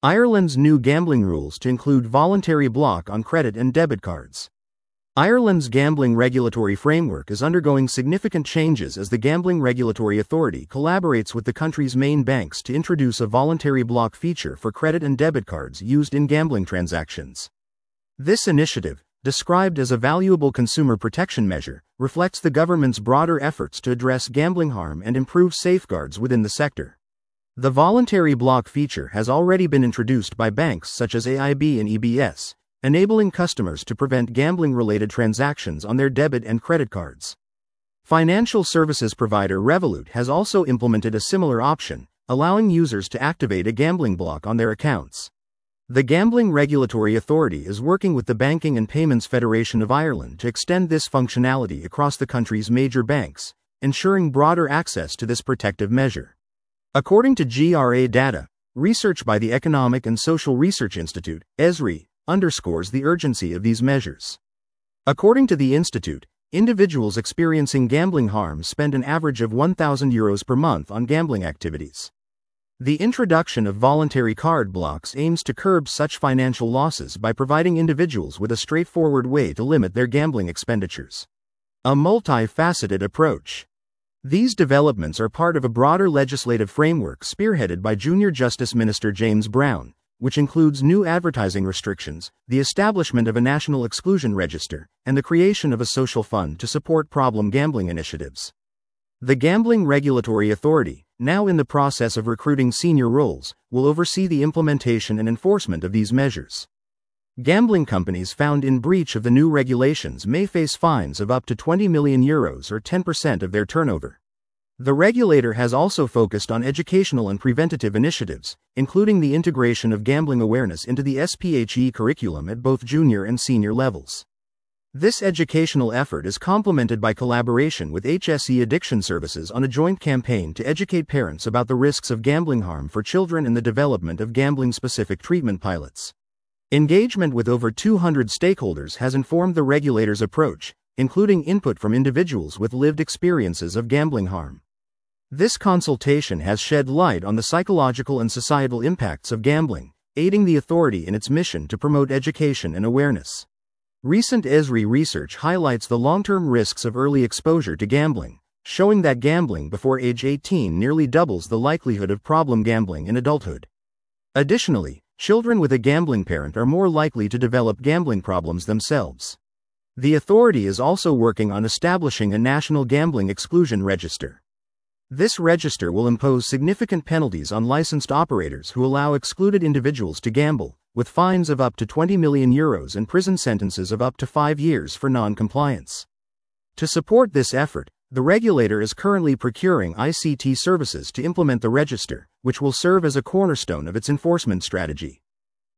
Ireland's new gambling rules to include voluntary block on credit and debit cards. Ireland's gambling regulatory framework is undergoing significant changes as the Gambling Regulatory Authority collaborates with the country's main banks to introduce a voluntary block feature for credit and debit cards used in gambling transactions. This initiative, described as a valuable consumer protection measure, reflects the government's broader efforts to address gambling harm and improve safeguards within the sector. The voluntary block feature has already been introduced by banks such as AIB and EBS, enabling customers to prevent gambling-related transactions on their debit and credit cards. Financial services provider Revolut has also implemented a similar option, allowing users to activate a gambling block on their accounts. The Gambling Regulatory Authority is working with the Banking and Payments Federation of Ireland to extend this functionality across the country's major banks, ensuring broader access to this protective measure. According to GRA data, research by the Economic and Social Research Institute, ESRI, underscores the urgency of these measures. According to the institute, individuals experiencing gambling harm spend an average of €1,000 per month on gambling activities. The introduction of voluntary card blocks aims to curb such financial losses by providing individuals with a straightforward way to limit their gambling expenditures. A multifaceted approach. These developments are part of a broader legislative framework spearheaded by Junior Justice Minister James Browne, which includes new advertising restrictions, the establishment of a national exclusion register, and the creation of a social fund to support problem gambling initiatives. The Gambling Regulatory Authority, now in the process of recruiting senior roles, will oversee the implementation and enforcement of these measures. Gambling companies found in breach of the new regulations may face fines of up to €20 million or 10% of their turnover. The regulator has also focused on educational and preventative initiatives, including the integration of gambling awareness into the SPHE curriculum at both junior and senior levels. This educational effort is complemented by collaboration with HSE Addiction Services on a joint campaign to educate parents about the risks of gambling harm for children and the development of gambling-specific treatment pilots. Engagement with over 200 stakeholders has informed the regulator's approach, including input from individuals with lived experiences of gambling harm. This consultation has shed light on the psychological and societal impacts of gambling, aiding the authority in its mission to promote education and awareness. Recent ESRI research highlights the long-term risks of early exposure to gambling, showing that gambling before age 18 nearly doubles the likelihood of problem gambling in adulthood. Additionally, children with a gambling parent are more likely to develop gambling problems themselves. The authority is also working on establishing a national gambling exclusion register. This register will impose significant penalties on licensed operators who allow excluded individuals to gamble, with fines of up to €20 million and prison sentences of up to 5 years for non-compliance. To support this effort, the regulator is currently procuring ICT services to implement the register, which will serve as a cornerstone of its enforcement strategy.